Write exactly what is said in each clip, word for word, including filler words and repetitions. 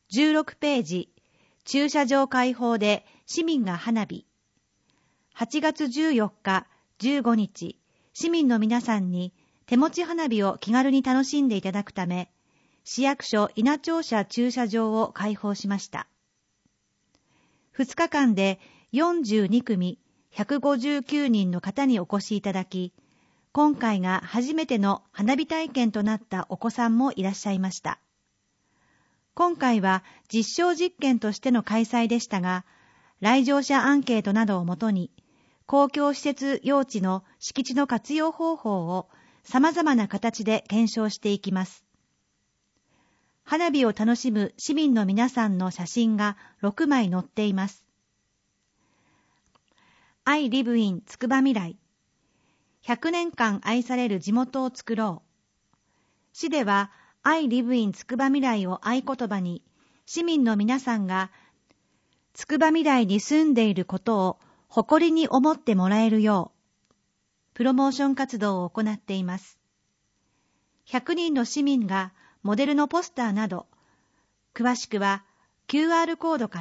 じゅうろくページ、駐車場開放で市民が花火。はちがつじゅうよっか、じゅうごにち、市民の皆さんに手持ち花火を気軽に楽しんでいただくため、市役所稲庁舎駐車場を開放しました。ふつかかんでよんじゅうにくみ、ひゃくごじゅうきゅうにんの方にお越しいただき、今回が初めての花火体験となったお子さんもいらっしゃいました。今回は実証実験としての開催でしたが、来場者アンケートなどをもとに、公共施設用地の敷地の活用方法を様々な形で検証していきます。花火を楽しむ市民の皆さんの写真がろくまい載っています。I live in つくばみらい。ひゃくねんかん愛される地元を作ろう。市ではI live in つくばみらいを合言葉に、市民の皆さんがつくばみらいに住んでいることを誇りに思ってもらえるよう、プロモーション活動を行っています。ひゃくにんの市民がモデルのポスターなど、詳しくは キューアール コードから、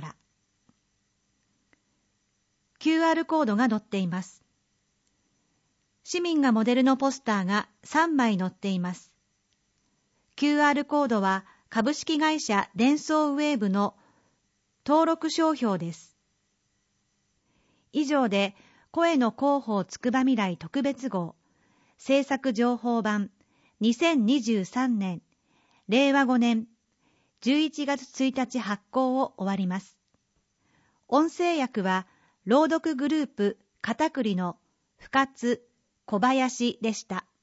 キューアール コードが載っています。市民がモデルのポスターがさんまい載っています。キューアール コードは株式会社デンソーウェーブの登録商標です。以上で声の広報つくばみらい特別号制作情報版にせんにじゅうさんねんれいわごねんじゅういちがつついたち発行を終わります。音声訳は朗読グループ片栗の深津小林でした。